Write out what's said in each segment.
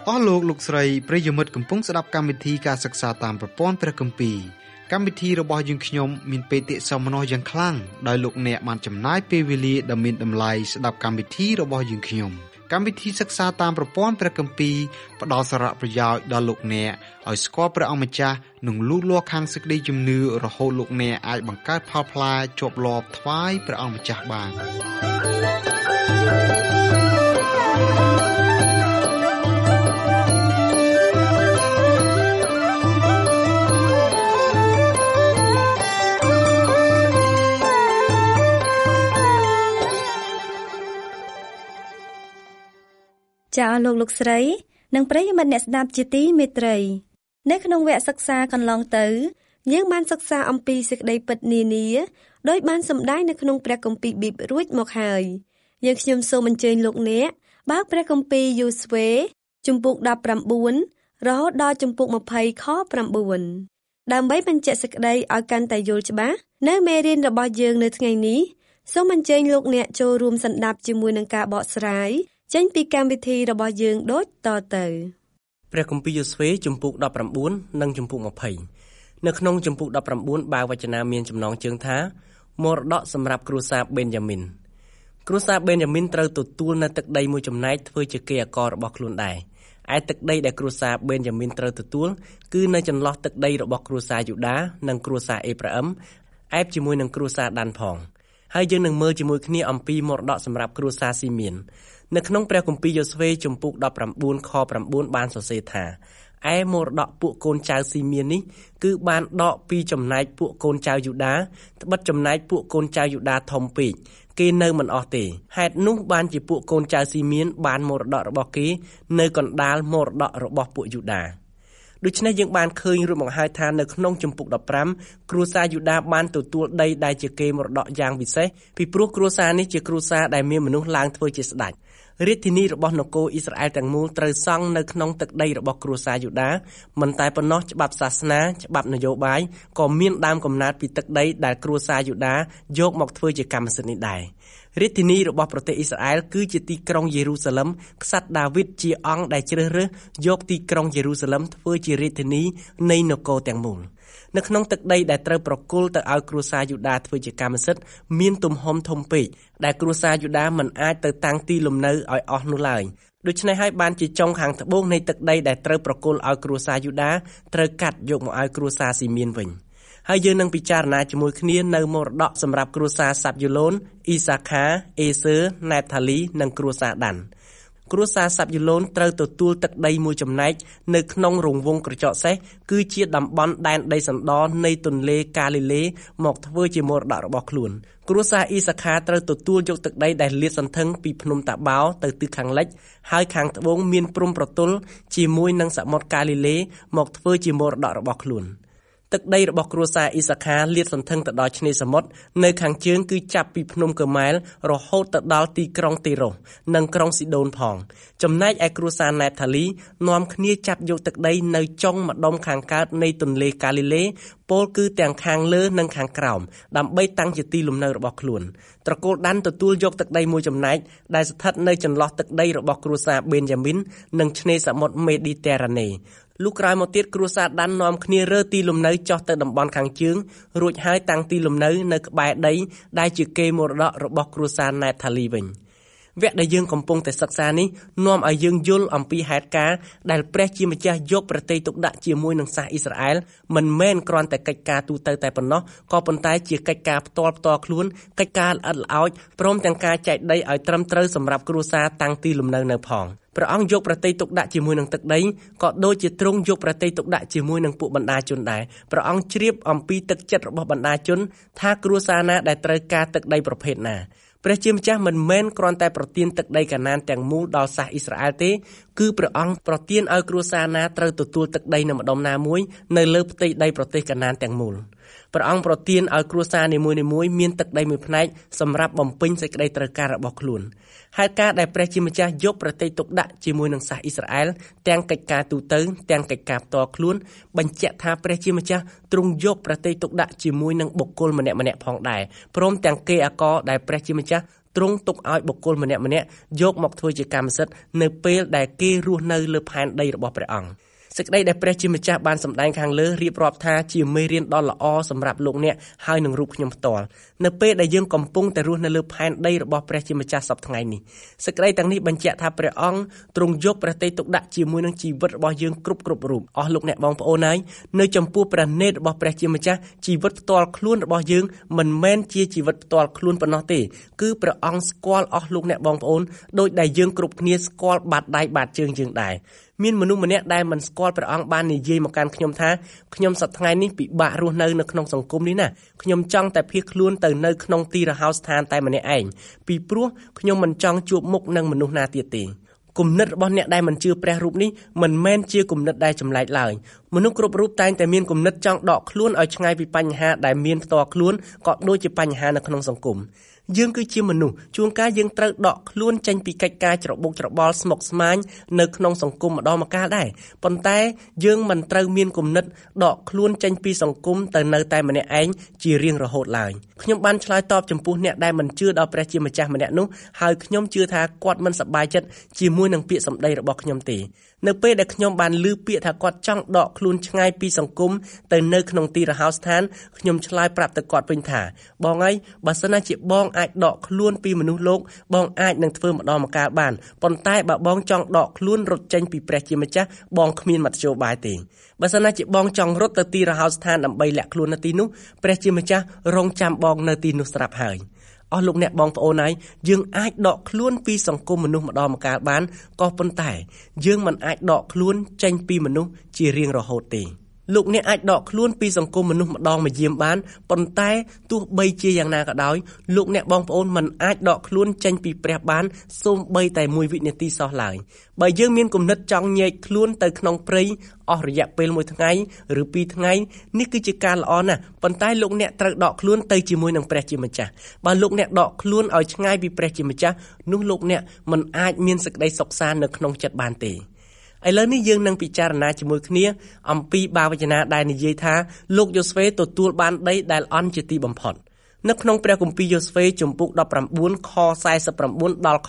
អស់លោកលោកស្រីប្រិយមិត្តកំពុងស្ដាប់កម្មវិធីការសិក្សាតាមប្រព័ន្ធព្រះគម្ពីរកម្មវិធីរបស់យើងខ្ញុំមានបេតិសោមនស្សយ៉ាងខ្លាំងដោយលោកអ្នកបានចំណាយពេលវេលាដ៏មានតម្លៃស្ដាប់កម្មវិធីរបស់យើងខ្ញុំកម្មវិធីសិក្សាតាមប្រព័ន្ធព្រះគម្ពីរផ្ដល់សារៈប្រយោជន៍ដល់លោកអ្នកឲ្យស្គាល់ព្រះអង្គម្ចាស់និងលូតលាស់ខាងសេចក្តីជំនឿរហូតលោកអ្នកអាចបង្កើតផលផ្លែជាប់លាប់ថ្វាយព្រះអង្គម្ចាស់បានចាអស់លោកស្រីនិងប្រិយមិត្តអ្នកស្ដាប់ជាទីមេត្រីនៅក្នុងវគ្គសិក្សាកន្លងទៅយើងបានសិក្សាអំពីសេចក្តីពិតនានាដោយបានសម្ដែងនៅក្នុងព្រះគម្ពីរប៊ីបរួចមកហើយយើងខ្ញុំសូមអញ្ជើញលោកអ្នកបើកព្រះគម្ពីរយូស្វេជំពូក19រហូតដល់ជំពូក20ខ9ដើម្បីបញ្ជាក់សេចក្តីឲ្យកាន់តែយល់ច្បាស់នៅមេរៀនរបស់យើងនៅថ្ងៃនេះសូមអញ្ជើញលោកអ្នកចូលរួមសន្តាប់ជាមួយនឹងការបកស្រាយចេញពីកម្មវិធីរបស់យើងដូចតទៅព្រះគម្ពីរយូស្វេជំពូក19និងជំពូក20នៅក្នុងជំពូក19បើវចនាមានចំណងជើងថាមរតកសម្រាប់គ្រួសារបេនយ៉ាមីនគ្រួសារបេនយ៉ាមីនត្រូវទទួលនៅទឹកដីមួយចំណែកធ្វើជាគេអករបស់ខ្លួនដែរឯទឹកដីដែលគ្រួសារបេនយ៉ាមីនត្រូវទទួលគឺនៅចន្លោះទឹកដីរបស់គ្រួសារយូដានិងគ្រួសារអេប្រាអឹមអែបជាមួយនឹងគ្រួសារដានផងហើយយើងនឹងមើលជាមួយគ្នាអំពីមរតកសម្រាប់គ្រួសារស៊ីមៀននៅក្នុងព្រះគម្ពីរយូស្វេជំពូក19ខ9បានសរសេរថាឯមរតកពួកកូនចៅស៊ីមៀននេះគឺបានដកពីចំណែកពួកកូនចៅយូដាត្បិតចំណែកពួកកូនចៅយូដាធំពេកគេនៅមិនអស់ទេហេតុនោះបានជាពួកកូនចៅស៊ីមៀនបានមរតករបស់គេនៅកណ្ដាលមរតករបស់ពួកយូដាដូច្នេះយើងបានឃើញរួចមកហើយថានៅក្នុងជំពូក15គ្រួសារយូដាបានទទួលដីដែលជាគេមរតកយ៉ាងពិសេសពីព្រោះគ្រួសារនេះជាគ្រួសារដែលមានមនុស្សឡើងធ្វើជាស្ដេចរាជធានីរបស់នគរអ៊ីស្រាអែលទាំងមូលត្រូវសង់នៅក្នុងទឹកដីរបស់គ្រួសារយូដាមិនតែប៉ុណ្ណោះច្បាប់សាសនាច្បាប់នយោបាយក៏មានដើមកំណើតពីទឹកដីដែលគ្រួសារយូដាយកមកធ្វើជាកម្មសិទ្ធិនេះដែររាជធានីរបស់ប្រទេសអ៊ីស្រាអែលគឺជាទីក្រុងយេរូសាឡឹមក្សត្រដាវីតជាអង្គដែលជ្រើសរើសយកទីក្រុងយេរូសាឡឹមធ្វើជារាជធានីនៃនគរទាំងមូលនៅក្នុងទឹកដីដែលត្រូវប្រគល់ទៅឲ្យគ្រួសារយូដាធ្វើជាកម្មសិទ្ធិមានទំហំធំពេកដែលគ្រួសារយូដាមិនអាចទៅតាំងទីលំនៅឲ្យអស់នោះឡើយដូច្នេះហើយបានជាចុងខាងត្បូងនៃទឹកដីដែលត្រូវប្រគល់ឲ្យគ្រួសារយូដាត្រូវកាត់យកមកឲ្យគ្រួសារស៊ីមៀនវិញហើយយើងនឹងពិចារណាជាមួយគ្នានៅមរតកសម្រាប់គ្រួសារសាប់យូឡូនអ៊ីសាខា អេសឺ ណេបថាលីនិងគ្រួសារដានគ្រួសារសាប់យូឡូនត្រូវទទួលទឹកដីមួយចំណែកនៅក្នុងរង្វង់ក្រចកសេះគឺជាតំបន់ដែនដីសណ្ដនៃទន្លេកាលីលេមកធ្វើជាមរតករបស់ខ្លួនគ្រួសារអ៊ីសាខាត្រូវទទួលយកទឹកដីដែលលាតសន្ធឹងពីភ្នំតាបោទៅទិសខាងលិចហើយខាងត្បូងមានព្រំប្រទល់ជាមួយនឹងសមុទ្រកាលីលេមកធ្វើជាមរតករបស់ខ្លួនទឹកដីរបស់គ្រួសារអ៊ីសាខាលាតសន្ធឹងទៅដល់ឆ្នេរសមុទ្រនៅខាងជើងគឺចាប់ពីភ្នំកឺម៉ែលរហូតទៅដល់ទីក្រុងទីរ៉ូសនិងក្រុងស៊ីដូនផងចំណែកឯគ្រួសារណេបថាលីនាំគ្នាចាប់យកទឹកដីនៅចុងម្ដុំខាងកើតនៃទន្លេកាលីលេពោលគឺទាំងខាងលើនិងខាងក្រោមដើម្បីតាំងជាទីលំនៅរបស់ខ្លួនត្រកូលដានទទួលយកទឹកដីមួយចំណែកដែលស្ថិតនៅចន្លោះទឹកដីរបស់គ្រួសារបេនយ៉ាមីននិងឆ្នេរសមុទ្រមេឌីទែរ៉ាណេលុះក្រោយមកទៀតគ្រួសារដាននាំគ្នារើទីលំនៅចុះទៅតំបន់ខាងជើងរួចហើយតាំងទីលំនៅនៅក្បែរដីដែលជាគេមរតករបស់គ្រួសារណេបថាលីវិញវគ្គដែលយើងកំពុងតែសិក្សានេះនាំឲ្យយើងយល់អំពីហេតុការណ៍ដែលព្រះជាម្ចាស់យកប្រទេសទុកដាក់ជាមួយនឹងសាសអ៊ីស្រាអែលមិនមែនគ្រាន់តែកិច្ចការទូទៅតែប៉ុណ្ណោះក៏ប៉ុន្តែជាកិច្ចការផ្ទាល់ខ្លួនកិច្ចការល្អិតល្អោចព្រមទាំងការចែកដីឲ្យត្រឹមត្រូវសម្រាប់គ្រួសារតាំងទីលំនៅនៅផងព្រះអង្គយកប្រទេសទុកដាក់ជាមួយនឹងទឹកដីក៏ដូចជាទ្រង់យកប្រទេសទុកដាក់ជាមួយនឹងពួកបណ្ដាជនដែរព្រះអង្គជ្រាបអំពីទឹកចិត្តរបស់បណ្ដាជនថាគ្រួសារណាដែលត្រូវការទឹកដីប្រភេទណាព្រះជាម្ចាស់មិនមែនគ្រាន់តែប្រទានទឹកដីកាណានទាំងមូលដល់សាសអ៊ីស្រាអែលទេគឺព្រះអង្គប្រទានឲ្យគ្រួសារណាត្រូវទទួលទឹកដីនៅម្ដុំណាមួយនៅលើផ្ទៃដីប្រទេសកាណានទាំងមូលព្រះអង្គប្រទានឲ្យគ្រួសារនីមួយៗមានទឹកដីមួយផ្នែកសម្រាប់បំពេញសេចក្តីត្រូវការរបស់ខ្លួនហេតុការណ៍ដែលព្រះជាម្ចាស់យកប្រទេសទុកដាក់ជាមួយនឹងសាសអ៊ីស្រាអែលទាំងកិច្ចការទូទៅទាំងកិច្ចការផ្ទាល់ខ្លួនបញ្ជាក់ថាព្រះជាម្ចាស់ទ្រង់យកប្រទេសទុកដាក់ជាមួយនឹងបុគ្គលម្នាក់ៗផងដែរព្រមទាំងគេអាករដែលព្រះជាម្ចាស់ទ្រង់ទុកឲ្យបុគ្គលម្នាក់យកមកធ្វើជាកម្មសិទ្ធិនៅពេលដែលគេរស់នៅលើផែនដីរបស់ព្រះអង្គសេចក្តីដែលព្រះជាម្ចាស់បានសម្ដែងខាងលើរៀបរាប់ថាជាមេរៀនដ៏ល្អសម្រាប់លោកអ្នកហើយនឹងរូបខ្ញុំផ្ទាល់នៅពេលដែលយើងកំពុងតែរស់នៅលើផែនដីរបស់ព្រះជាម្ចាស់សប្តាហ៍ថ្ងៃនេះសេចក្តីទាំងនេះបញ្ជាក់ថាព្រះអង្គទ្រង់យកព្រះទ័យទុកដាក់ជាមួយនឹងជីវិតរបស់យើងគ្រប់រូបអស់លោកអ្នកបងប្អូនហើយនៅចំពោះព្រះនេតរបស់ព្រះជាម្ចាស់ជីវិតផ្ទាល់ខ្លួនរបស់យើងមិនមែនជាជីវិតផ្ទាល់ខ្លួនប៉ុណ្ណោះទេគឺព្រះអង្គស្គាល់អស់លោកអ្នកបងប្អូនដោយដែលយើងគ្រប់គ្នាស្គាល់បាតដៃបាតជើងយើងដែរមានមនុស្សម្នាក់ដែលមិនស្គាល់ព្រះអង្គបាននិយាយមកកាន់ខ្ញុំថាខ្ញុំសប្តាហ៍ថ្ងៃនេះពិបាករស់នៅក្នុងសង្គមនេះណាខ្ញុំចង់តែភៀសខ្លួនទៅនៅក្នុងទីរហោស្ថានតែម្នាក់ឯងពីព្រោះខ្ញុំមិនចង់ជួបមុខនឹងមនុស្សណាទៀតទេគំនិតរបស់អ្នកដែលមិនជឿព្រះរូបនេះមិនមែនជាគំនិតដែលចម្លែកឡើយមនុស្សគ្រប់រូបតែងតែមានគំនិតចង់ដកខ្លួនឲ្យឆ្ងាយពីបញ្ហាដែលមានផ្ទាល់ខ្លួនក៏ដូចជាបញ្ហានៅក្នុងសង្គមយើងគឺជាមនុស្សជួនកាលយើងត្រូវដកខ្លួនចេញពីកិច្ចការច្របូកច្របល់ស្មុគស្មាញនៅក្នុងសង្គមម្ដងម្កាលដែរប៉ុន្តែយើងមិនត្រូវមានគំនិតដកខ្លួនចេញពីសង្គមទៅនៅតែម្នាក់ឯងជារៀងរហូតឡើយខ្ញុំបានឆ្លើយតបចំពោះអ្នកដែលមិនជឿដល់ព្រះជាម្ចាស់ម្នាក់នោះហើយខ្ញុំជឿថាគាត់មិនសប្បាយចិត្តជាមួយនឹងពាក្យសម្ដីរបស់ខ្ញុំទេនៅពេលដែលខ្ញុំបានឮពាក្យថាគាត់ចង់ដកខ្លួនឆ្ងាយពីសង្គមទៅនៅក្នុងទីរហោស្ថានខ្ញុំឆ្លើយប្រាប់ទៅគាត់វិញថាបងអើយបើសិនណាជាបងអាចដកខ្លួនពីមនុស្សលោកបងអាចនឹងធ្វើម្ដងម្កាលបានប៉ុន្តែបើបងចង់ដកខ្លួនរត់ចេញពីព្រះជាម្ចាស់បងគ្មានមធ្យោបាយទេបើសិនណាជាបងចង់រត់ទៅទីរហោស្ថានដើម្បីលាក់ខ្លួននៅទីនោះព្រះជាម្ចាស់រងចាំបងនៅទីនោះស្រាប់ហើយអស់លោកអ្នកបងប្អូនហើយយើងអាចដកខ្លួនពីសង្គមមនុស្សម្ដងម្កាលបានក៏ប៉ុន្តែយើងមិនអាចដកខ្លួនចេញពីមនុស្សជារៀងរហូតទេលោកអ្នកអាចដកខ្លួនពីសង្គមមនុស្សម្ដងម្យាមបានប៉ុន្តែទោះបីជាយ៉ាងណាក៏ដោយលោកអ្នកបងប្អូនមិនអាចដកខ្លួនចេញពីព្រះបានសូម្បីតែ1វិនាទីសោះឡើយបើយើងមានគំនិតចង់ញែកខ្លួនទៅក្នុងព្រៃអស់រយៈពេល1ថ្ងៃឬ2ថ្ងៃនេះគឺជាការល្អណាស់ប៉ុន្តែលោកអ្នកត្រូវដកខ្លួនទៅជាមួយនឹងព្រះជាម្ចាស់បើលោកអ្នកដកខ្លួនឲ្យឆ្ងាយពីព្រះជាម្ចាស់នោះលោកអ្នកមិនអាចមានសេចក្តីសុខសាន្តនៅក្នុងចិត្តបានទេឥឡូវនេះយើងនឹងពិចារណាជាមួយគ្នាអំពីបាវចនាដែលនិយាយថាលោកយ៉ូស្វេទទួលបានដីដែលអន់ជាទីបំផុតនៅក្នុងព្រះគម្ពីរយ៉ូស្វេជំពូក19ខ49ដល់ខ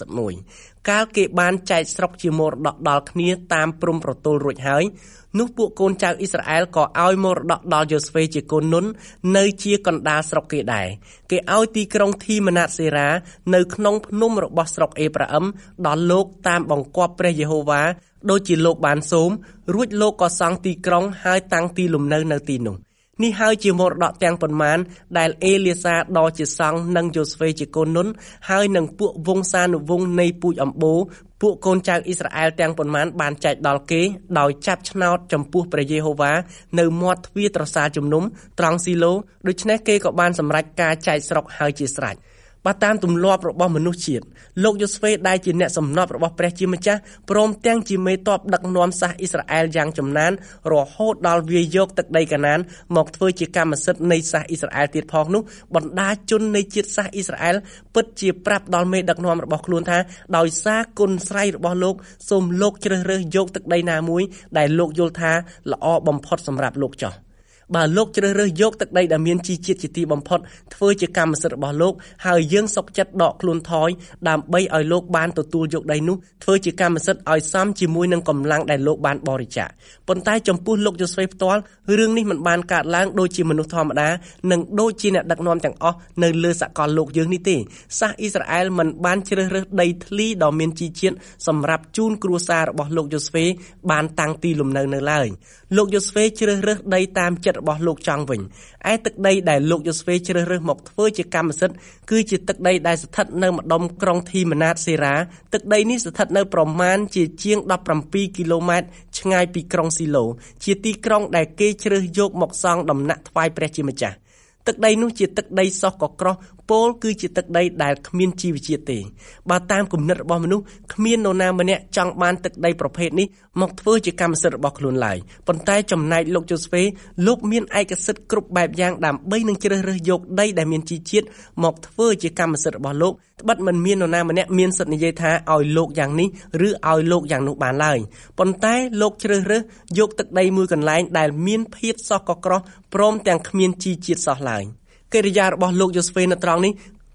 51កាលគេបានចែកស្រុកជាមរតកដល់គ្នាតាមព្រំប្រទល់រួចហើយនោះពួកកូនចៅអ៊ីស្រាអែលក៏ឲ្យមរតកដល់យ៉ូស្វេជាកូននុននៅជាកណ្ដាលស្រុកគេដែរគេឲ្យទីក្រុងធីម៉ាណាតសេរ៉ានៅក្នុងភ្នំរបស់ស្រុកអេប្រាអឹមដល់លោកតាមបង្គាប់ព្រះយេហូវ៉ាដូចជាលោកបានសូមរួចលោកក៏សង់ទីក្រុងហើយតាំងទីលំនៅនៅទីនោះនេះហើយជាមរតកទាំងប៉ុន្មានដែលអេលៀសាដ៏ជាសង្ឃនិងយ៉ូស្វេជាកូននុនហើយនឹងពួកវង្សានុវង្សនៃពូជអម្បូរពួកកូនចៅអ៊ីស្រាអែលទាំងប៉ុន្មានបានចែកដល់គេដោយចាប់ឆ្នោតចំពោះព្រះយេហូវ៉ានៅមាត់ទ្វារត្រសាលជំនុំត្រង់ស៊ីឡូដូច្នេះគេក៏បានសម្រេចការចែកស្រុកហើយជាស្រេចបើតាមទម្លាប់របស់មនុស្សជាតិលោកយ៉ូស្វេដែលជាអ្នកសំណប់របស់ព្រះជាម្ចាស់ព្រមទាំងជាមេទ័ពដឹកនាំសាសអ៊ីស្រាអែលយ៉ាងចំណានរហូតដល់វាយកទឹកដីកាណានមកធ្វើជាកម្មសិទ្ធិនៃសាសអ៊ីស្រាអែលទៀតផងនោះបណ្ដាជននៃជាតិសាសអ៊ីស្រាអែលពិតជាប្រាប់ដល់មេដឹកនាំរបស់ខ្លួនថាដោយសារគុណស្រ័យរបស់លោកសូមលោកជ្រើសរើសយកទឹកដីណាមួយដែលលោកយល់ថាល្អបំផុតសម្រាប់លោកចោះបើលោកជ្រើសរើសយកទឹកដីដែលមានជីជាតិជាទីបំផុតធ្វើជាកម្មសិទ្ធិរបស់លោកហើយយើងសុខចិត្តដកខ្លួនថយដើម្បីឲ្យលោកបានទទួលយកដីនោះធ្វើជាកម្មសិទ្ធិឲ្យសមជាមួយនឹងកម្លាំងដែលលោកបានបរិច្ចាគប៉ុន្តែចំពោះលោកយ៉ូស្វេផ្ទាល់រឿងនេះមិនបានកើតឡើងដូចជាមនុស្សធម្មតានិងដូចជាអ្នកដឹកនាំទាំងអស់នៅលើសកលលោកយើងនេះទេសាសអ៊ីស្រាអែលមិនបានជ្រើសរើសដីធ្លីដ៏មានជីជាតិសម្រាប់ជូនគ្រួសាររបស់លោកយ៉ូស្វេបានតាំងទីលំនៅនៅឡើយលោកយ៉ូស្វេជ្រើសរើសដីតាមចិត្តរបស់លោកចង់វិញឯទឹកដីដែលលោកយ៉ូស្វេជ្រើសរើសមកធ្វើជាកម្មសិទ្ធិគឺជាទឹកដីដែលស្ថិតនៅម្ដុំក្រុងធីម៉ាណាតសេរ៉ាទឹកដីនេះស្ថិតនៅប្រមាណជាជាង17គីឡូម៉ែត្រឆ្ងាយពីក្រុងស៊ីឡូជាទីក្រុងដែលគេជ្រើសយកមកសង់ដំណាក់ថ្វាយព្រះជាម្ចាស់ទឹកដីនោះជាទឹកដីសោះកក្រោះពោលគឺជាទឹកដីដែលគ្មានជីវជាតិទេបើតាមគំនិតរបស់មនុស្សគ្មាននរណាម្នាក់ចង់បានទឹកដីប្រភេទនេះមកធ្វើជាកម្មសិទ្ធិរបស់ខ្លួនឡើយប៉ុន្តែចំណែកលោកយ៉ូស្វេលោកមានឯកសិទ្ធិគ្រប់បែបយ៉ាងដើម្បីនឹងជ្រើសរើសយកដីដែលមានជីជាតិមកធ្វើជាកម្មសិទ្ធិរបស់លោកត្បិតមិនមាននរណាម្នាក់មានសិទ្ធិនិយាយថាឲ្យលោកយ៉ាងនេះឬឲ្យលោកយ៉ាងនោះបានឡើយប៉ុន្តែលោកជ្រើសរើសយកទឹកដីមួយកន្លែងដែលមានភាពសោះកក្រោះព្រមទាំងគ្មានជីជាតិសោះឡើយកិរិយារបស់លោកយ៉ូស្វេនៅត្រង់នេះ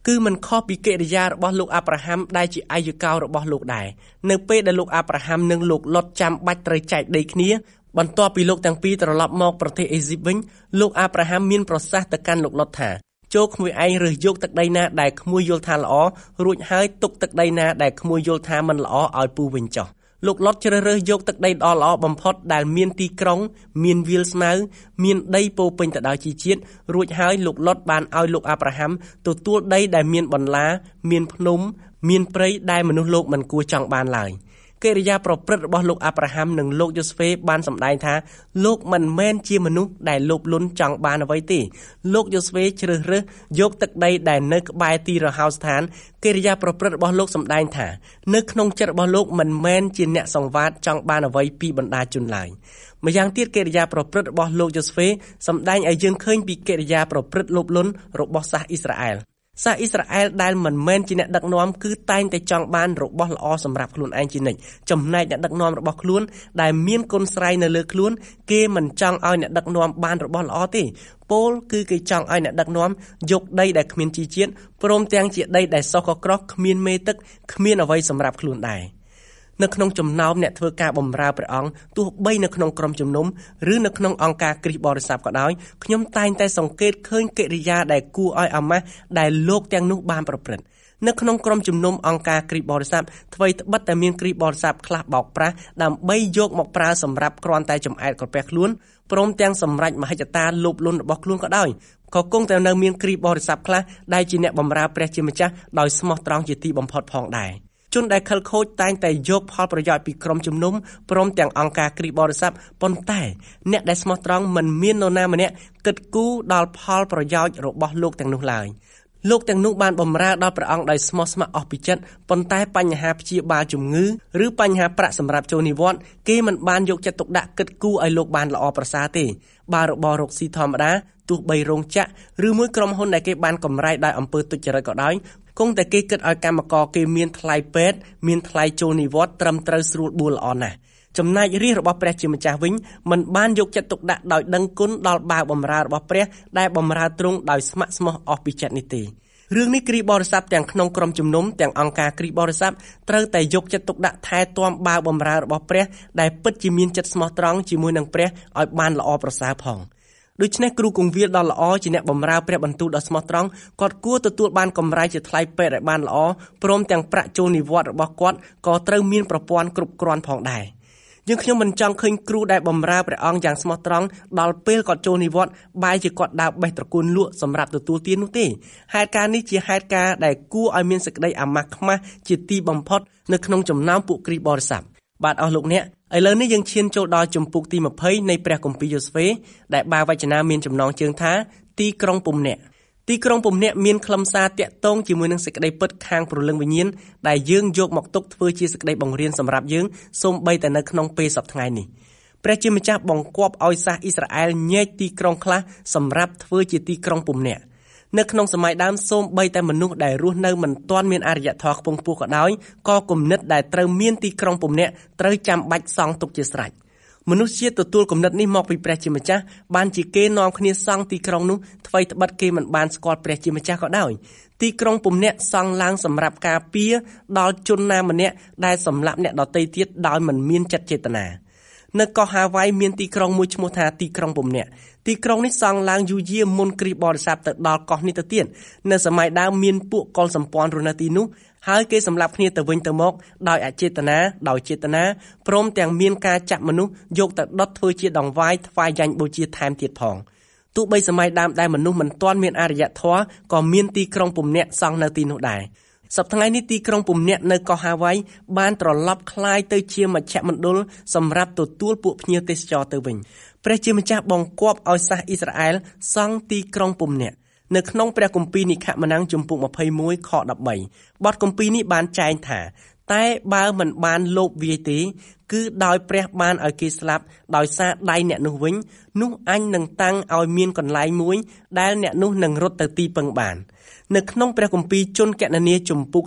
គឺមិនខុសពីកិរិយារបស់លោកអាប់រ៉ាហាំដែលជាអាយកោរបស់លោកដែរនៅពេលដែលលោកអាប់រ៉ាហាំនិងលោកឡុតចាំបាច់ត្រូវចែកដីគ្នាបន្ទាប់ពីលោកទាំងពីរត្រឡប់មកប្រទេសអេស៊ីបវិញលោកអាប់រ៉ាហាំមានប្រសាសន៍ទៅកាន់លោកឡុតថាចូលក្មួយឯងរើសយកទឹកដីណាដែលក្មួយយល់ថាល្អរួចហើយទុកទឹកដីណាដែលក្មួយយល់ថាមិនល្អឲ្យពូវិញចុះលោកឡុតជ្រើសរើសយកទឹកដីដ៏ល្អបំផុតដែលមានទីក្រុងមានវាលស្មៅមានដីពោពេញទៅដោយជីជាតិរួចហើយលោកឡុតបានឲ្យលោកអាប់រ៉ាហាំទទួលដីដែលមានបន្លាមានភ្នំមានព្រៃដែលមនុស្សលោកមិនគួរចង់បានឡើយកិរិយាប្រព្រឹត្តរបស់លោកអាប់រ៉ាហាំនិងលោកយូស្វេបានសម្ដែងថាលោកមិនមែនជាមនុស្សដែលលោភលន់ចង់បានអ្វីទេលោកយូស្វេជ្រើសរើសយកទឹកដីដែលនៅក្បែរទីរហោស្ថានកិរិយាប្រព្រឹត្តរបស់លោកសម្ដែងថានៅក្នុងចិត្តរបស់លោកមិនមែនជាអ្នកសង្វាតចង់បានអ្វីពីបណ្ដាជនឡើយម្យ៉ាងទៀតកិរិយាប្រព្រឹត្តរបស់លោកយូស្វេសម្ដែងឲ្យយើងឃើញពីកិរិយាប្រព្រឹត្តលោភលន់របស់សាសអ៊ីស្រាអែលសាសអ៊ីស្រាអែលដែលមិនមែនជាអ្នកដឹកនាំគឺតែងតែចង់បានរបស់ល្អសម្រាប់ខ្លួនឯងជានិច្ចចំណែកអ្នកដឹកនាំរបស់ខ្លួនដែលមានគុណស្រ័យនៅលើខ្លួនគេមិនចង់ឲ្យអ្នកដឹកនាំបានរបស់ល្អទេពោលគឺគេចង់ឲ្យអ្នកដឹកនាំយកដីដែលគ្មានជីជាតិព្រមទាំងជាដីដែលសុះកក្រោះគ្មានមេទឹកគ្មានអ្វីសម្រាប់ខ្លួនដែរនៅក្នុងចំណោមអ្នកធ្វើការបម្រើព្រះអង្គទោះបីនៅក្នុងក្រុមជំនុំឬនៅក្នុងអង្គការគ្រីស្ទបរិស័ទក៏ដោយខ្ញុំតែងតែសង្កេតឃើញកិរិយាដែលគួរឲ្យអាម៉ាស់ដែលលោកទាំងនោះបានប្រព្រឹត្តនៅក្នុងក្រុមជំនុំអង្គការគ្រីស្ទបរិស័ទថ្មីត្បិតតែមានគ្រីស្ទបរិស័ទខ្លះបោកប្រាស់ដើម្បីយកមកប្រើសម្រាប់គ្រាន់តែចំអែតក្រពះខ្លួនព្រមទាំងសម្រេចមហិច្ឆតាលោភលន់របស់ខ្លួនក៏ដោយក៏គង់តែនៅមានគ្រីស្ទបរិស័ទខ្លះដែលជាអ្នកបម្រើព្រះជាម្ចាស់ដោយស្មោះត្រង់ជាទីបំផុតផងដែរជនដែលខិលខូចតែងតែយកផលប្រយោជន៍ពីក្រុមជំនុំព្រមទាំងអង្គការគ្រីស្ទបរិស័ទប៉ុន្តែអ្នកដែលស្មោះត្រង់មិនមាននរណាម្នាក់គិតគូរដល់ផលប្រយោជន៍របស់លោកទាំងនោះឡើយលោកទាំងនោះបានបម្រើដល់ព្រះអង្គដោយស្មោះស្ម័គ្រអស់ពីចិត្តប៉ុន្តែបញ្ហាព្យាបាលជំងឺឬបញ្ហាប្រាក់សម្រាប់ចូលនិវត្តន៍គេមិនបានយកចិត្តទុកដាក់គិតគូរឲ្យលោកបានល្អប្រសើរទេបើរបររកស៊ីធម្មតាទោះបីរោងចក្រឬមួយក្រុមហ៊ុនដែលគេបានកម្រៃដោយអំពើទុច្ចរិតក៏ដោយគង់តែគេគិតឲ្យកម្មករគេមានថ្លៃពេទ្យមានថ្លៃចូលនិវត្តន៍ត្រឹមត្រូវស្រួលបួលល្អណាស់ចំណែករាជរបស់ព្រះជាម្ចាស់វិញមិនបានយកចិត្តទុកដាក់ដោយដឹងគុណដល់បាវបម្រើរបស់ព្រះដែលបម្រើទ្រង់ដោយស្ម័គ្រស្មោះអស់ពីចិត្តនេះទេរឿងនេះគ្រីស្ទបរិស័ទទាំងក្នុងក្រុមជំនុំទាំងអង្គការគ្រីស្ទបរិស័ទត្រូវតែយកចិត្តទុកដាក់ថែទាំបាវបម្រើរបស់ព្រះដែលពិតជាមានចិត្តស្មោះត្រង់ជាមួយនឹងព្រះឲ្យបានល្អប្រសើរផងដូច្នេះគ្រូគង្វាលដ៏ល្អជាអ្នកបម្រើព្រះបន្ទូលដ៏ស្មោះត្រង់គាត់គួរទទួលបានកម្រៃជាថ្លៃពេទ្យឲ្យបានល្អព្រមទាំងប្រាក់ចូលនិវត្តន៍របស់គាត់ក៏ត្រូវមានប្រព័ន្ធគ្រប់គ្រាន់ផងដែរយើងខ្ញុំមិនចង់ឃើញគ្រូដែលបម្រើព្រះអង្គយ៉ាងស្មោះត្រង់ដល់ពេលគាត់ចូលនិវត្តន៍បែរជាគាត់ដើរបេះត្រកួនលក់សម្រាប់ទទួលទាននោះទេហេតុការណ៍នេះជាហេតុការណ៍ដែលគួរឲ្យមានសេចក្តីអាម៉ាស់ខ្មាស់ជាទីបំផុតនៅក្នុងចំណោមពួកគ្រីស្ទបរិស័ទបាទអស់លោកអ្នកឥឡូវនេះយើងឈានចូលដល់ជំពូកទី20នៃព្រះគម្ពីរយូស្វេដែលបាវចនាមានចំណងជើងថាទីក្រុងពុំអ្នកទីក្រុងពុំអ្នកមានខ្លឹមសារតាក់ទងជាមួយនឹងសេចក្តីពិតខាងព្រលឹងវិញ្ញាណដែលយើងយកមកទុកធ្វើជាសេចក្តីបង្រៀនសម្រាប់យើងសូម្បីតែនៅក្នុងពេលសប្តាហ៍ថ្ងៃនេះព្រះជាម្ចាស់បង្គាប់ឲ្យសាសអ៊ីស្រាអែលញែកទីក្រុងខ្លះសម្រាប់ធ្វើជាទីក្រុងពុំអ្នកនៅក្នុងសម័យដើមសូម្បីតែមនុស្សដែលរស់នៅមិនទាន់មានអរិយធម៌ខ្ពង់ខ្ពស់ក៏ដោយក៏គំនិតដែលត្រូវមានទីក្រុងពុំអ្នកត្រូវចាំបាច់សង់ទុកជាស្រេចមនុស្សជាតិទទួលគំនិតនេះមកពីព្រះជាម្ចាស់បានជាគេនាំគ្នាសង់ទីក្រុងនោះថ្មីត្បិតគេមិនបានស្គាល់ព្រះជាម្ចាស់ក៏ដោយទីក្រុងពុំអ្នកសង់ឡើងសម្រាប់ការពារដល់ជនណាម្នាក់ដែលសម្លាប់អ្នកដទៃទៀតដោយមិនមានចិត្តចេតនានៅកោះហាវ៉ៃមានទីក្រុងមួយឈ្មោះថាទីក្រុងពុំអ្នកទីក្រុងនេះសង់ឡើងយូរយារមុនគ្រីស្ទបរិស័ទទៅដល់កោះនេះទៅទៀតនៅសម័យដើមមានពួកកុលសម្ព័ន្ធរស់នៅទីនោះហើយគេសម្លាប់គ្នាទៅវិញទៅមកដោយអចេតនាដោយចេតនាព្រមទាំងមានការចាប់មនុស្សយកទៅដុតធ្វើជាដង្វាយថ្វាយយ៉ាញ់បូជាថែមទៀតផងទោះបីសម័យដើមដែលមនុស្សមិនទាន់មានអរិយធម៌ក៏មានទីក្រុងពុំអ្នកសង់នៅទីនោះដែរសប្តាហ៍ថ្ងៃនេះទីក្រុងពុំអ្នកនៅកោះហាវ៉ៃបានត្រឡប់คล้ายទៅជាមជ្ឈមណ្ឌលសម្រាប់ទទួលពួកភ្ញៀវទេសចរទៅវិញព្រះជាម្ចាស់បង្គាប់ឲ្យសាសអ៊ីស្រាអែលសង់ទីក្រុងពុំអ្នកនៅក្នុងព្រះគម្ពីរនិខមណាំងជំពូក21ខ13បទគម្ពីរនេះបានចែងថាតែបើមិនបានលោភវាយទេគឺដោយព្រះបានឲ្យគេស្លាប់ដោយសារដៃអ្នកនោះវិញនោះអញនឹងតាំងឲ្យមានកន្លែងមួយដែលអ្នកនោះនឹងរត់ទៅទីពឹងបាននៅក្នុងព្រះគម្ពីរជនកណនីជំពូក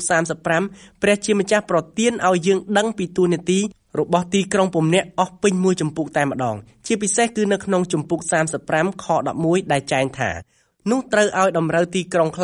35ព្រះជាម្ចាស់ប្រទានឲ្យយើងដឹងពីទូនាទីរបស់ទីក្រុងពុំអ្នកអស់ពេញមួយជំពូកតែម្ដងជាពិសេសគឺនៅក្នុងជំពូក35ខ11ដែលចែងថានោះត្រូវឲ្យតម្រូវទីក្រុងខ្លះ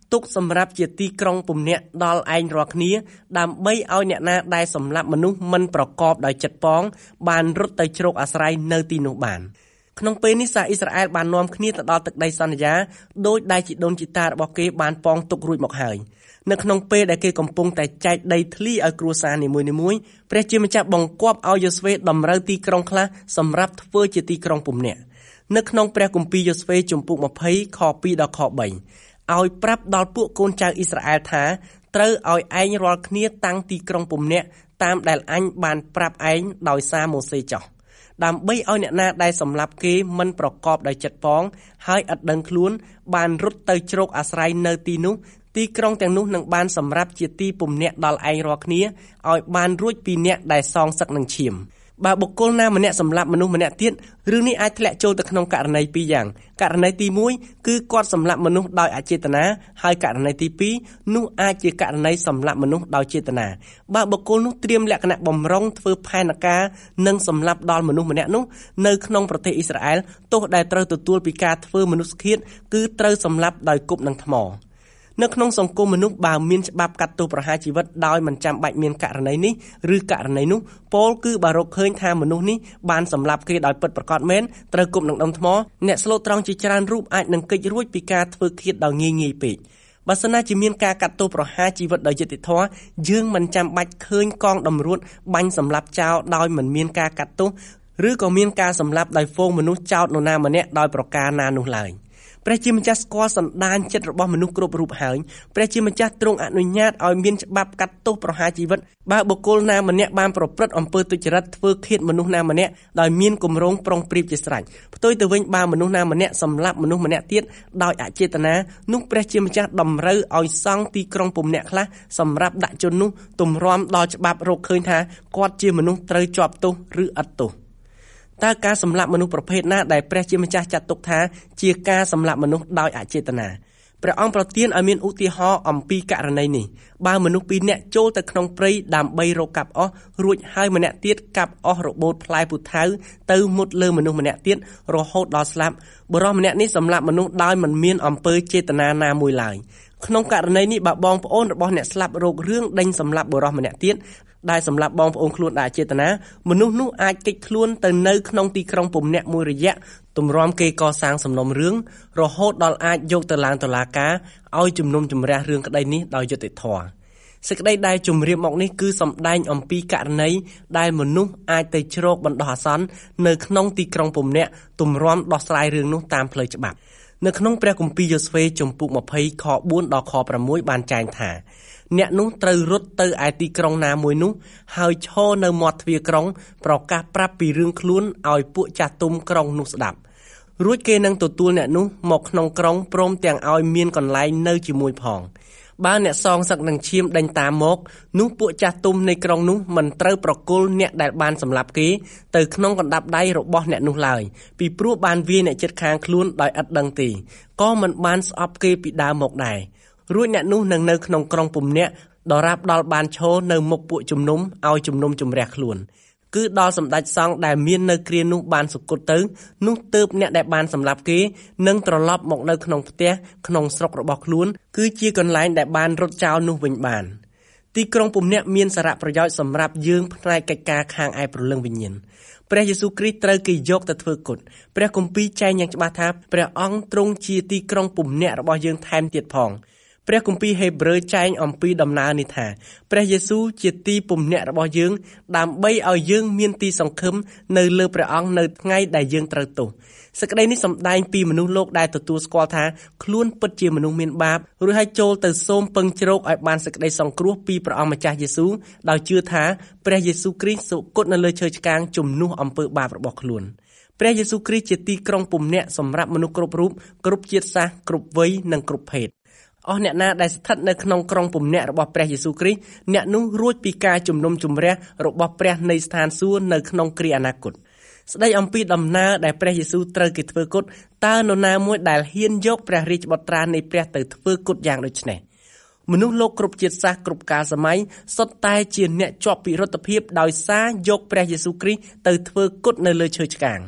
ទុកសម្រាប់ជាទីក្រុងពំនាក់ដល់ឯងរាល់គ្នាដើម្បីឲ្យអ្នកណាដែលសម្លាប់មនុស្សមិនប្រកបដោយចិត្តផងបានរត់ទៅជ្រកអាស្រ័យនៅទីនោះបានក្នុងពេលនេះសាសអ៊ីស្រាអែលបាននាំគ្នាទៅដល់ទឹកដីសន្យាដោយដែលជីដូនជីតារបស់គេបានពងទុករួចមកហើយនៅក្នុងពេលដែលគេកំពុងតែចែកដីធ្លីឲ្យគ្រួសារនីមួយៗព្រះជាម្ចាស់បង្គាប់ឲ្យយូស្វេតម្រូវទីក្រុងខ្លះសម្រាប់ធ្វើជាទីក្រុងពំនាក់នៅក្នុងព្រះគម្ពីរយូស្វេជំពូក20ខ2ដល់ខ3ឲ្យប្រាប់ដល់ពួកកូនចៅអ៊ីស្រាអែលថាត្រូវឲ្យឯងរាល់គ្នាតាំងទីក្រុងពំនាក់តាមដែលអញបានប្រាប់ឯងដោយសារម៉ូសេចោះដើម្បីឲ្យអ្នកណាដែលសម្លាប់គេមិនប្រកបដោយចិត្តផងហើយឥតដឹងខ្លួនបានរត់ទៅជ្រកអាស្រ័យនៅទីនោះទីក្រុងទាំងនោះនឹងបានសម្រាប់ជាទីពំនាក់ដល់ឯងរាល់គ្នាឲ្យបានរួចពីអ្នកដែលសងសឹកនឹងឈាមបើបុគ្គលណាម្នាក់សម្លាប់មនុស្សម្នាក់ទៀតរឿងនេះអាចធ្លាក់ចូលទៅក្នុងករណីពីរយ៉ាងករណីទី1គឺគាត់សម្លាប់មនុស្សដោយអចេតនាហើយករណីទី2នោះអាចជាករណីសម្លាប់មនុស្សដោយចេតនាបើបុគ្គលនោះត្រៀមលក្ខណៈបំរុងធ្វើផែនការនិងសម្លាប់ដល់មនុស្សម្នាក់នោះនៅក្នុងប្រទេសអ៊ីស្រាអែលទោះដែលត្រូវទទួលពីការធ្វើមនុស្សឃាតគឺត្រូវសម្លាប់ដោយគប់នឹងថ្មនៅក្នុងសង្គមមនុស្សបើមានច្បាប់កាត់ទោសប្រហារជីវិតដោយមិនចាំបាច់មានករណីនេះឬករណីនោះពោលគឺបើរកឃើញថាមនុស្សនេះបានសម្លាប់គេដោយពិតប្រាកដមែនត្រូវគប់នឹងដុំថ្មអ្នកស្លូតត្រង់ជាច្រើនរូបអាចនឹងគេចរួចពីការធ្វើឃាតដោយងាយពេកបើសិនណាជាមានការកាត់ទោសប្រហារជីវិតដោយយុត្តិធម៌យើងមិនចាំបាច់ឃើញកងតម្រួតបាញ់សម្លាប់ចោលដោយមិនមានការកាត់ទោសឬក៏មានការសម្លាប់ដោយហ្វូងមនុស្សចោទនរណាម្នាក់ដោយប្រការណានោះឡើយព្រះជាម្ចាស់ស្គាល់សន្តានចិត្តរបស់មនុស្សគ្រប់រូបហើយព្រះជាម្ចាស់ទ្រង់អនុញ្ញាតឲ្យមានច្បាប់កាត់ទោសប្រហារជីវិតបើបុគ្គលណាម្នាក់បានប្រព្រឹត្តអំពើទុច្ចរិតធ្វើឃាតមនុស្សណាម្នាក់ដោយមានគម្រោងប្រុងប្រៀបជាស្រេចផ្ទុយទៅវិញបើមនុស្សណាម្នាក់សម្លាប់មនុស្សម្នាក់ទៀតដោយអចេតនានោះព្រះជាម្ចាស់តម្រូវឲ្យសង់ទីក្រុងពំនាក់ខ្លះសម្រាប់ដាក់ជននោះទម្រាំដល់ច្បាប់រកឃើញថាគាត់ជាមនុស្សត្រូវជាប់ទោសឬឥតទោសតើការសម្លាប់មនុស្សប្រភេទណាដែលព្រះជាម្ចាស់ចាត់ទុកថាជាការសម្លាប់មនុស្សដោយអចេតនាព្រះអង្គប្រទានឲ្យមានឧទាហរណ៍អំពីករណីនេះបើមនុស្សពីរនាក់ចូលទៅក្នុងព្រៃដើម្បីរកកាប់អស់រួចហើយម្នាក់ទៀតកាប់អស់របូតផ្លែពូថៅទៅមុតលើមនុស្សម្នាក់ទៀតរហូតដល់ស្លាប់បុរសម្នាក់នេះសម្លាប់មនុស្សដោយមិនមានអំពើចេតនាណាមួយឡើយក្នុងករណីនេះបើបងប្អូនរបស់អ្នកស្លាប់រោគរឿងដេញសម្លាប់បុរសម្នាក់ទៀតដែលសម្រាប់បងប្អូនខ្លួនដែលចេតនាមនុស្សនោះអាចគេចខ្លួនទៅនៅក្នុងទីក្រុងពំនាក់មួយរយៈទម្រាំគេកសាងសំណុំរឿងរហូតដល់អាចយកទៅឡើងតុលាការឲ្យជំនុំជម្រះរឿងក្តីនេះដោយយុត្តិធម៌សេចក្តីដែលជម្រាបមកនេះគឺសម្ដែងអំពីករណីដែលមនុស្សអាចទៅជ្រកបណ្ដោះអាសន្ននៅក្នុងទីក្រុងពំនាក់ទម្រាំដោះស្រាយរឿងនោះតាមផ្លូវច្បាប់នៅក្នុងព្រះគម្ពីរយូស្វេជំពូក20ខ4ដល់ខ6បានចែងថាអ្នកនោះត្រូវរត់ទៅឯទីក្រុងណាមួយនោះហើយឈរនៅមាត់ទ្វារក្រុងប្រកាសប្រាប់ពីរឿងខ្លួនឲ្យពួកចាស់ទុំក្រុងនោះស្ដាប់រួចគេនឹងទទួលអ្នកនោះមកក្នុងក្រុងព្រមទាំងឲ្យមានកន្លែងនៅជាមួយផងបើអ្នកសងសឹកនឹងឈាមដេញតាមមកនោះពួកចាស់ទុំនៃក្រុងនោះមិនត្រូវប្រគល់អ្នកដែលបានសម្លាប់គេទៅក្នុងកណ្ដាប់ដៃរបស់អ្នកនោះឡើយពីព្រោះបានវាយអ្នកជិតខាងខ្លួនដោយឥតដឹងទេក៏មិនបានស្អប់គេពីដើមមកដែររួចអ្នកនោះនឹងនៅក្នុងក្រុងពំនាក់ដរាបដល់បានឈរនៅមុខពួកជំនុំឲ្យជំនុំជម្រះខ្លួនគឺដល់សម្ដេចសង្ឃដែលមាននៅគ្រានោះបានសុគតទៅនោះទើបអ្នកដែលបានសម្លាប់គេនឹងត្រឡប់មកនៅក្នុងផ្ទះក្នុងស្រុករបស់ខ្លួនគឺជាកន្លែងដែលបានរត់ចោលនោះវិញបានទីក្រុងពំនាក់មានសារៈប្រយោជន៍សម្រាប់យើងផ្នែកកិច្ចការខាងឯព្រលឹងវិញ្ញាណព្រះយេស៊ូវគ្រីស្ទត្រូវគេយកទៅធ្វើគុតព្រះគម្ពីរចែងយ៉ាងច្បាស់ថាព្រះអង្គទ្រង់ជាទីក្រុងពំនាក់របស់យើងថែមទៀតផងព្រះគម្ពីរហេព្រើរចែងអំពីដំណើរនេះថាព្រះយេស៊ូវជាទីពំនាក់របស់យើងដើម្បីឲ្យយើងមានទីសង្ឃឹមនៅលើព្រះអង្គនៅថ្ងៃដែលយើងត្រូវទោសសេចក្តីនេះសម្ដែងពីមនុស្សលោកដែលទទួលស្គាល់ថាខ្លួនពិតជាមនុស្សមានបាបរួចហើយចូលទៅសូមពឹងជ្រកឲ្យបានសេចក្តីសង្គ្រោះពីព្រះអង្គម្ចាស់យេស៊ូវដោយជឿថាព្រះយេស៊ូវគ្រីស្ទសុគតនៅលើឈើឆ្កាងជំនួសអំពើបាបរបស់ខ្លួនព្រះយេស៊ូវគ្រីស្ទជាទីក្រុងពំនាក់សម្រាប់មនុស្សគ្រប់រូបគ្រប់ជាតិសាសន៍គ្រប់វ័យនិងគ្រប់ភេទអស់អ្នកណាដែលស្ថិតនៅក្នុងក្រុងពំនាក់របស់ព្រះយេស៊ូវគ្រីស្ទអ្នកនោះរួចពីការជំនុំជម្រះរបស់ព្រះនៃស្ថានសួគ៌នៅក្នុងគ្រាអនាគតស្ដីអំពីដំណើរដែលព្រះយេស៊ូវត្រូវគេធ្វើគុតតើនរណាមួយដែលហ៊ានយកព្រះរាជបុត្រានៃព្រះទៅធ្វើគុតយ៉ាងដូចនេះមនុស្សលោកគ្រប់ជាតិសាសន៍គ្រប់កាលសម័យសុទ្ធតែជាអ្នកជាប់ពិរុទ្ធភាពដោយសារយកព្រះយេស៊ូវគ្រីស្ទទៅធ្វើគុតនៅលើឈើឆ្កាង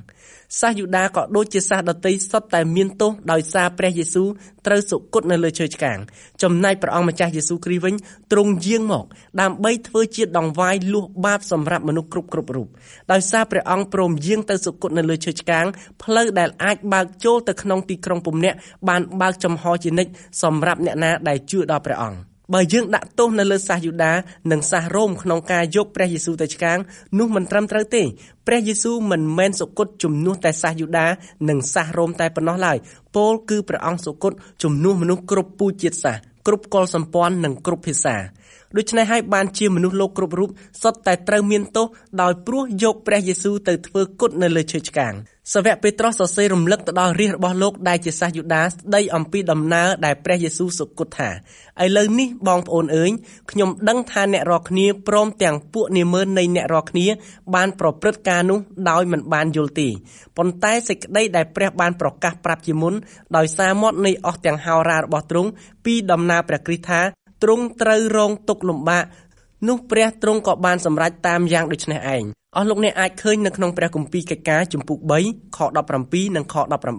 សាសយូដាក៏ដូចជាសាសដទៃសុទ្ធតែមានទោសដោយសារព្រះយេស៊ូវត្រូវសុគតនៅលើឈើឆ្កាងចំណែកព្រះអង្គម្ចាស់យេស៊ូវគ្រីស្ទវិញទ្រង់យាងមកដើម្បីធ្វើជាដង្វាយលួសបាបសម្រាប់មនុស្សគ្រប់រូបដោយសារព្រះអង្គព្រមយាងទៅសុគតនៅលើឈើឆ្កាងផ្លូវដែលអាចបើកចូលទៅក្នុងទីក្រុងពំនាក់បានបើកចំហជានិច្ចសម្រាប់អ្នកណាដែលជឿដល់ព្រះអង្គបើយើងដាក់ទោសនៅលើសាសយូដានិងសាសរ៉ូមក្នុងការយកព្រះយេស៊ូវទៅឆ្កាងនោះមិនត្រឹមត្រូវទេព្រះយេស៊ូវមិនមែនសុគតជំនួសតែសាសយូដានិងសាសរ៉ូមតែប៉ុណ្ណោះឡើយពោលគឺព្រះអង្គសុគតជំនួសមនុស្សគ្រប់ពូជជាតិសាសន៍គ្រប់កុលសម្ព័ន្ធនិងគ្រប់ភាសាដូច្នេះហើយបានជាមនុស្សលោកគ្រប់រូបសុទ្ធតែត្រូវមានទោសដោយព្រោះយកព្រះយេស៊ូវទៅធ្វើគុតនៅលើឈើឆ្កាងសាវកពេត្រុសសរសេររំលឹកទៅដល់រាជរបស់លោកដែលជាសាសយូដាស្ដីអំពីដំណើរដែលព្រះយេស៊ូវសុគតថាឥឡូវនេះបងប្អូនអើយខ្ញុំដឹងថាអ្នករាល់គ្នាព្រមទាំងពួកនាម៉ឺននៃអ្នករាល់គ្នាបានប្រព្រឹត្តការនោះដោយមិនបានយល់ទេប៉ុន្តែសេចក្តីដែលព្រះបានប្រកាសប្រាប់ជាមុនដោយសារមាត់នៃអស់ទាំងហោរារបស់ទ្រង់ពីដំណើរព្រះគ្រីស្ទថាទ្រង់ត្រូវរងទុក្ខលំបាកនោះព្រះទ្រង់ក៏បានសម្រេចតាមយ៉ាងដូចនេះឯងអស់លោកអ្នកអាចឃើញនៅក្នុងព្រះគម្ពីរកិច្ចការជំពូក3ខ17និងខ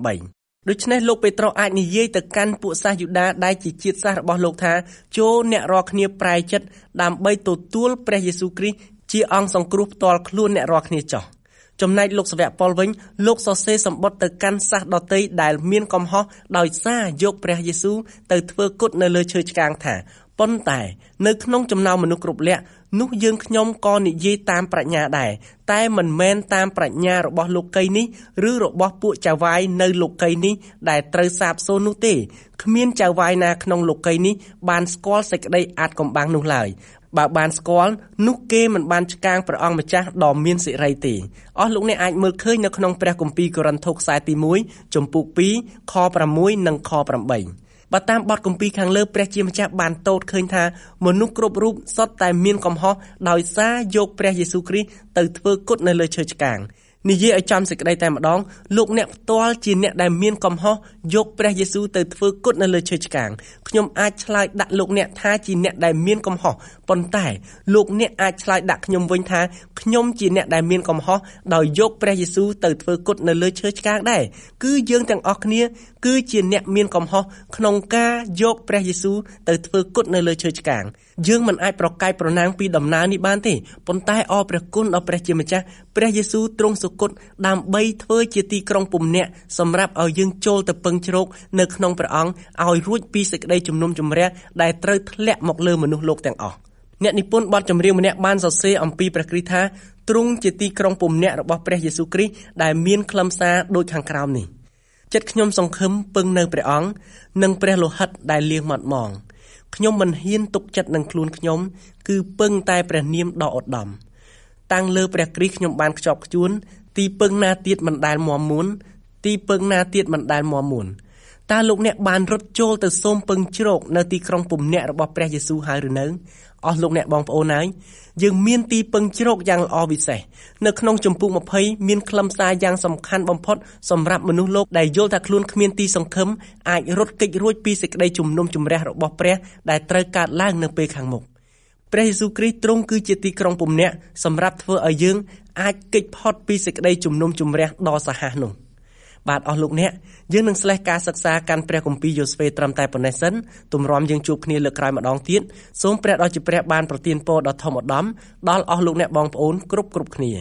18ដូច្នេះលោកពេត្រុសអាចនិយាយទៅកាន់ពួកសាសយូដាដែលជាជាតិសាសន៍របស់លោកថាចូលអ្នករាល់គ្នាប្រែចិត្តដើម្បីទទួលព្រះយេស៊ូវគ្រីស្ទជាអង្គសង្គ្រោះផ្ទាល់ខ្លួនអ្នករាល់គ្នាចោះចំណែកលោកសាវកប៉ុលវិញលោកសរសេរសម្បត្តិទៅកាន់សាសដទៃដែលមានកំហុសដោយសារយកព្រះយេស៊ូវទៅធ្វើគុតនៅលើឈើឆ្កាងថាប៉ុន្តែនៅក្នុងចំណោមមនុស្សគ្រប់លក្ខនោះយើងខ្ញុំក៏និយាយតាមប្រាជ្ញាដែរតែមិនមែនតាមប្រាជ្ញារបស់លោកីនេះឬរបស់ពួកចៅហ្វាយនៅលោកីនេះដែលត្រូវសាបសូន្យនោះទេគ្មានចៅហ្វាយណាក្នុងលោកីនេះបានស្គាល់សេចក្តីអាចកំបាំងនោះឡើយបើបានស្គាល់នោះគេមិនបានឆ្កាងព្រះអង្គម្ចាស់ដ៏មានសិរីទេអស់លោកអ្នកអាចមើលឃើញនៅក្នុងព្រះគម្ពីរកូរិនថូសខ្សែទី1ជំពូក2ខ6និងខ8បើតាមបទគម្ពីរខាងលើព្រះជាម្ចាស់បានតូតឃើញថាមនុស្សគ្រប់រូបសុទ្ធតែមានកំហុសដោយសារយកព្រះយេស៊ូវគ្រីស្ទទៅធ្វើគុតនៅលើឈើឆ្កាងនិយាយឲ្យចំសេចក្តីតែម្ដងលោកអ្នកផ្ទាល់ជាអ្នកដែលមានកំហុសយកព្រះយេស៊ូវទៅធ្វើគុតនៅលើឈើឆ្កាងខ្ញុំអាចឆ្លើយដាក់លោកអ្នកថាជាអ្នកដែលមានកំហុសប៉ុន្តែលោកអ្នកអាចឆ្លើយដាក់ខ្ញុំវិញថាខ្ញុំជាអ្នកដែលមានកំហុសដោយយកព្រះយេស៊ូវទៅធ្វើគុតនៅលើឈើឆ្កាងដែរគឺយើងទាំងអស់គ្នាគឺជាអ្នកមានកំហុសក្នុងការយកព្រះយេស៊ូវទៅធ្វើគុតនៅលើឈើឆ្កាងយើងមិនអាចប្រកែកប្រណាំងពីដំណើរនេះបានទេប៉ុន្តែអរព្រះគុណដល់ព្រះជាម្ចាស់ព្រះយេស៊ូវទ្រង់សុគតដើម្បីធ្វើជាទីក្រុងពំនាក់សម្រាប់ឲ្យយើងចូលទៅពឹងជ្រកនៅក្នុងព្រះអង្គឲ្យរួចពីសេចក្តីជំនុំជម្រះដែលត្រូវធ្លាក់មកលើមនុស្សលោកទាំងអស់អ្នកនិពន្ធបទចម្រៀងម្នាក់បានសរសេរអំពីព្រះគ្រីស្ទថាទ្រង់ជាទីក្រុងពំនាក់របស់ព្រះយេស៊ូវគ្រីស្ទដែលមានខ្លឹមសារដូចខាងក្រោមនេះចិត្តខ្ញុំសង្ឃឹមពឹងនៅព្រះអង្គនិងព្រះលោហិតដែលលាងមាត់មងខ្ញុំមិនហ៊ានទុកចិត្តនឹងខ្លួនខ្ញុំគឺពឹងតែព្រះនាមដ៏ឧត្តមតាំងលើព្រះគ្រីស្ទខ្ញុំបានខ្ជាប់ខ្ជួនទីពឹងណាទៀតមិនដែលមាំមួនទីពឹងណាទៀតមិនដែលមាំមួនតើលោកអ្នកបានរត់ចូលទៅសូមពឹងជ្រកនៅទីក្រុងពំនាក់របស់ព្រះយេស៊ូវហើយឬនៅអស់លោកអ្នកបងប្អូនហើយយើងមានទីពឹងជ្រកយ៉ាងល្អវិសេសនៅក្នុងជំពូក20មានខ្លឹមសារយ៉ាងសំខាន់បំផុតសម្រាប់មនុស្សលោកដែលយល់ថាខ្លួនគ្មានទីសង្ឃឹមអាចរត់គេចរួចពីសេចក្តីជំនុំជម្រះរបស់ព្រះដែលត្រូវកើតឡើងនៅពេលខាងមុខព្រះយេស៊ូវគ្រីស្ទទ្រង់គឺជាទីក្រុងពំនាក់សម្រាប់ធ្វើឲ្យយើងអាចគេចផុតពីសេចក្តីជំនុំជម្រះដ៏សាហាវនោះបាទអស់លោកអ្នកយើងនឹងស្លេះការសិក្សាកាន់ព្រះគម្ពីរយ៉ូស្វេត្រឹមតែប៉ុណ្ណេះសិនទម្រាំយើងជួបគ្នាលើកក្រោយម្ដងទៀតសូមព្រះដ៏ជាព្រះបានប្រទានពរដ៏ធំឧត្តមដល់អស់លោកអ្នកបងប្អូនគ្រប់គ្នា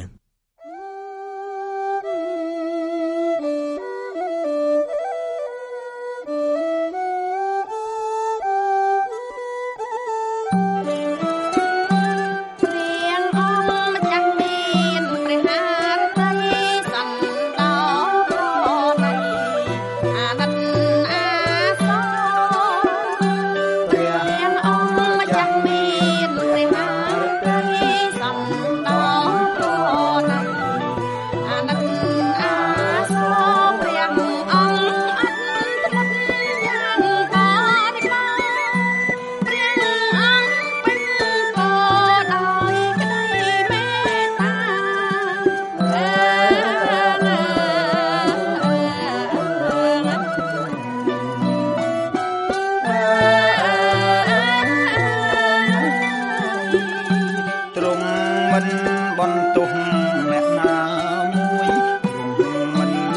បន្ទោសអ្នកណាមួយទ្រង់មិន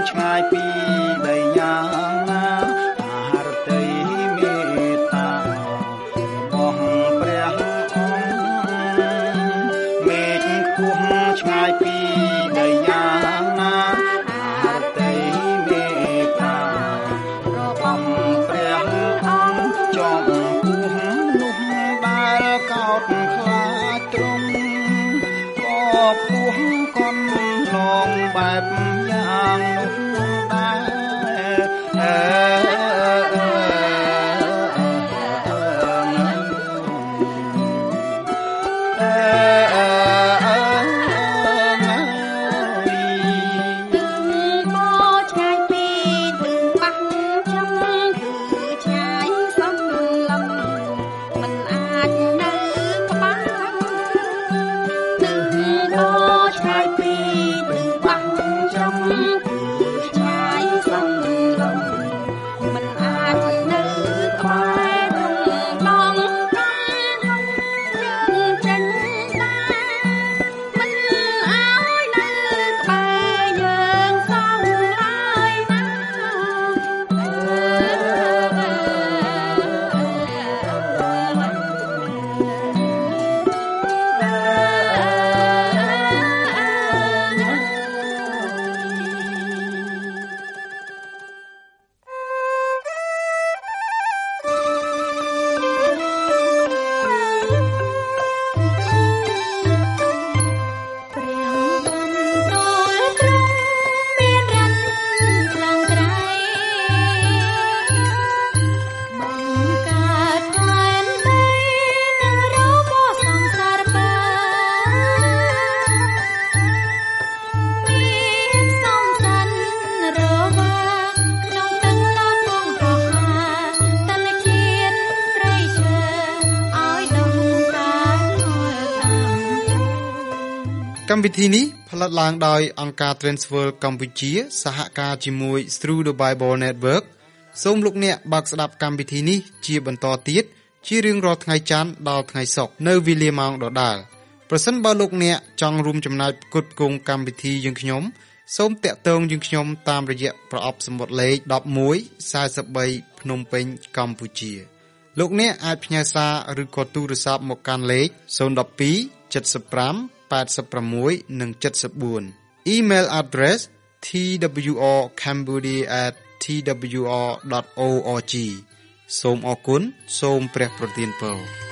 ឆ្ងាយពីដីយ៉ាងណាអរតីមេត្តារបស់ព្រះអង្គមេឃខ្ពស់ឆ្ងាយពីដីយ៉ាងណាអរតីមេត្តារបស់ព្រះអង្គចំពោះនោះដែលកោតខ្លាចទ្រង់ក៏ពោះកន់ឡងបែបយ៉ាងនោះកម្មវិធីនេះផលិតឡើងដោយអង្គការ Transworld កម្ពុជាសហការជាមួយ Through the Bible Network សូមលោកអ្នកបើកស្ដាប់កម្មវិធីនេះជាបន្តទៀតជារៀងរាល់ថ្ងៃច័ន្ទដល់ថ្ងៃសុក្រនៅវេលាម៉ោងដដែលប្រសិនបើលោកអ្នកចង់រួមចំណែកផ្គត់ផ្គង់កម្មវិធីយើងខ្ញុំសូមតាក់ទងយើងខ្ញុំតាមរយៈប្រអប់សំបុត្រលេខ1143ភ្នំពេញកម្ពុជាលោកអ្នកអាចផ្ញើសារឬក៏ទូរស័ព្ទមកកាន់លេខ012 75 86 និង 74 Email address twrcambodia@twr.org សូមអរគុណសូមព្រះប្រទានពរ